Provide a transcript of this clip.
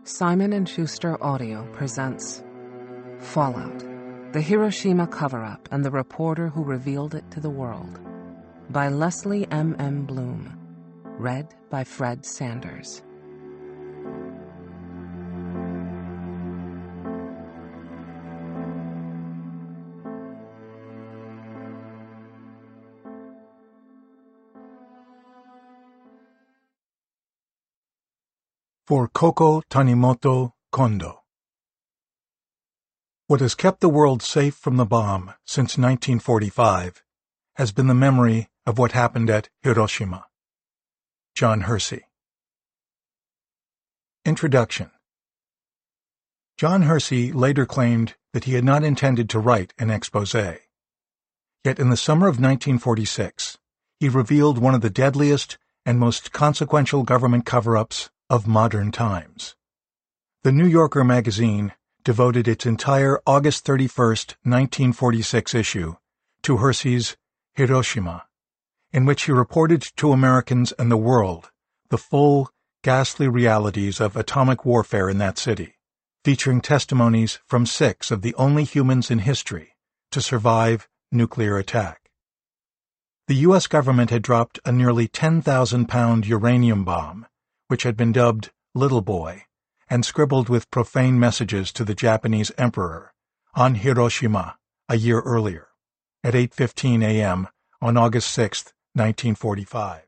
Simon & Schuster Audio presents Fallout, the Hiroshima Cover-Up and the Reporter Who Revealed It to the World by Leslie M. Bloom. Read by Fred Sanders. For Koko Tanimoto Kondo. What has kept the world safe from the bomb since 1945 has been the memory of what happened at Hiroshima. John Hersey. Introduction. John Hersey later claimed that he had not intended to write an exposé. Yet in the summer of 1946, he revealed one of the deadliest and most consequential government cover-ups of modern times. The New Yorker magazine devoted its entire August 31, 1946 issue to Hersey's Hiroshima, in which he reported to Americans and the world the full, ghastly realities of atomic warfare in that city, featuring testimonies from 6 of the only humans in history to survive nuclear attack. The U.S. government had dropped a nearly 10,000-pound uranium bomb, which had been dubbed Little Boy, and scribbled with profane messages to the Japanese emperor, on Hiroshima a year earlier, at 8:15 a.m. on August 6, 1945.